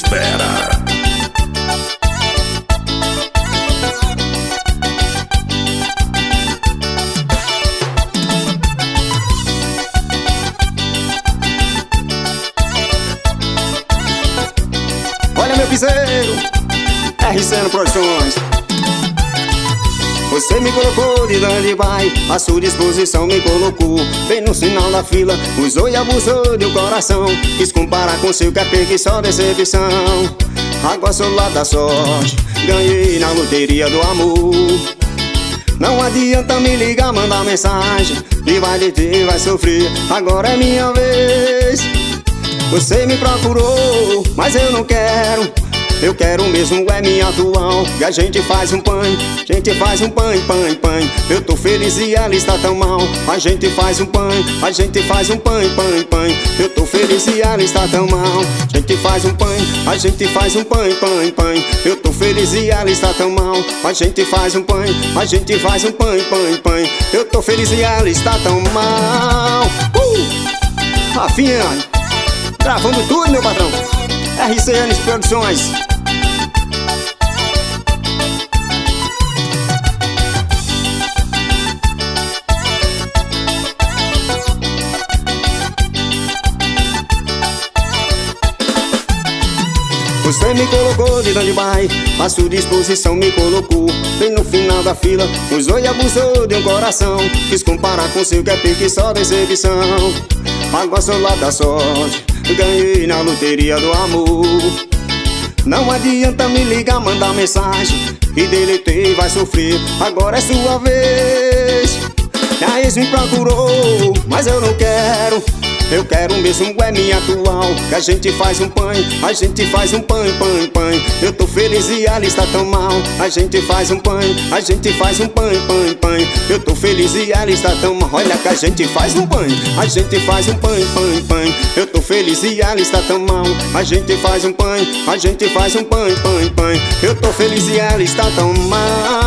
espera. Olha meu piseiro, RCN Produções. Você me colocou de dandibai, a sua disposição me colocou bem no final da fila. Usou e abusou do coração, quis comparar com seu que é perca e só decepção. Agora sou lá da sorte, ganhei na loteria do amor. Não adianta me ligar, mandar mensagem, e vai deter, vai sofrer, agora é minha vez. Você me procurou, mas eu não quero. Eu quero mesmo é minha atual. E a gente faz um pan, gente faz um pan. Eu tô feliz e ela está tão mal. A gente faz um pan, a gente faz um pan. Eu tô feliz e ela está tão mal. A gente faz um pan, a gente faz um pan. Eu tô feliz e ela está tão mal. A gente faz um pan, a gente faz um pan. Eu tô feliz e ela está tão mal. Rafinha, gravando tudo, meu patrão. RCN Produções. Você me colocou de dandibai, a sua disposição me colocou bem no final da fila. Usou e abusou de um coração, quis comparar com seu que é pique só decepção. Agora sou lá da sorte, ganhei na loteria do amor. Não adianta me ligar, mandar mensagem, e deletei, vai sofrer, agora é sua vez. A ex me procurou, mas eu não quero. Eu quero mesmo é minha atual. Que a gente faz um pan, a gente faz um pan. Eu tô feliz e ela está tão mal. A gente faz um pan, a gente faz um pan. Eu tô feliz e ela está tão mal. Olha que a gente faz um pan, a gente faz um pan. Eu tô feliz e ela está tão mal. A gente faz um pan, a gente faz um pan. Eu tô feliz e ela está tão mal.